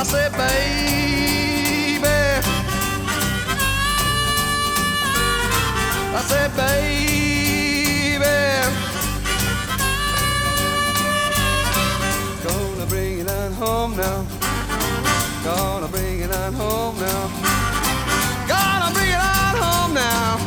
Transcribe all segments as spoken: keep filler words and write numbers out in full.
said, baby, I said, baby, gonna bring it on home now. Gonna bring it on home now. Gonna bring it on home now.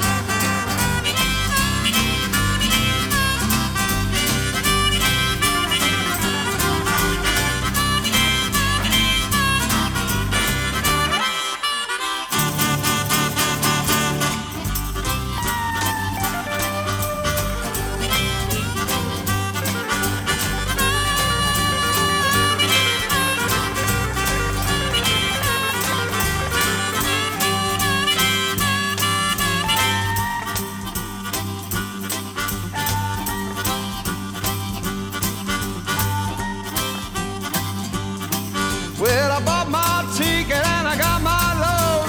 Well, I bought my ticket and I got my load,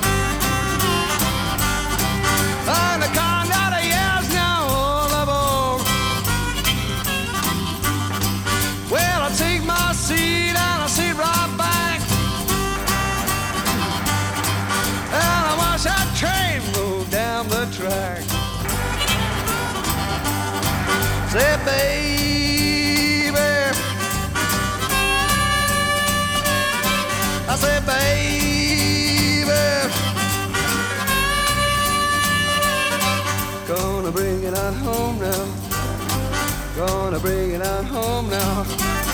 and the conductor yells now all aboard. Well, I take my seat and I sit right back, and I watch that train move down the track. Say, baby, I said, baby, gonna bring it on home now. Gonna bring it on home now.